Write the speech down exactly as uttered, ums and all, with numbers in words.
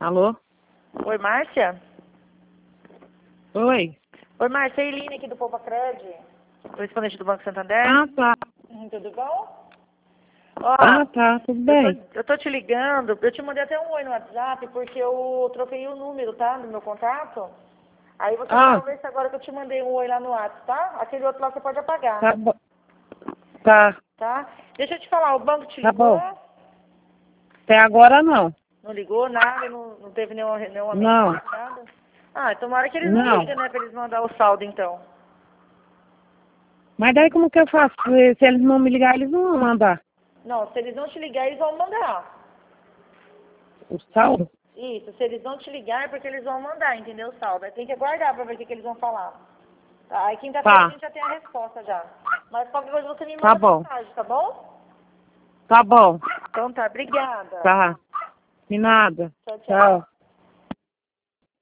Alô? Oi, Márcia? Oi? Oi, Márcia, é a Eline aqui do Poupa Cred, correspondente do Banco Santander. Ah, tá. Hum, Tudo bom? Ó, Ah, tá, tudo eu bem. tô, eu tô te ligando, eu te mandei até um oi no WhatsApp, porque eu troquei o número, tá, do meu contato. Aí você Ah, vai ver se agora que eu te mandei um oi lá no WhatsApp, tá? Aquele outro lá você pode apagar, tá bom. Tá, tá? Deixa eu te falar, o banco te tá ligou? bom. Até agora não. Não ligou nada, não, não teve nenhuma, nenhuma Não, mensagem, nada? Ah, tomara que eles não não. ligam, né, pra eles mandar o saldo, então. Mas daí como que eu faço? Se se eles não me ligarem, eles não vão mandar Não, se eles não te ligar, eles vão mandar. o saldo? Isso, se eles não te ligar é porque eles vão mandar, entendeu, o saldo? Aí tem que aguardar pra ver o que, que eles vão falar. Tá? Aí quinta-feira a Tá, gente já tem a resposta já. Mas qualquer coisa você me tá manda bom. mensagem, tá bom? Tá bom. Então tá, obrigada. Tá. De nada. Tchau, tchau. Tchau.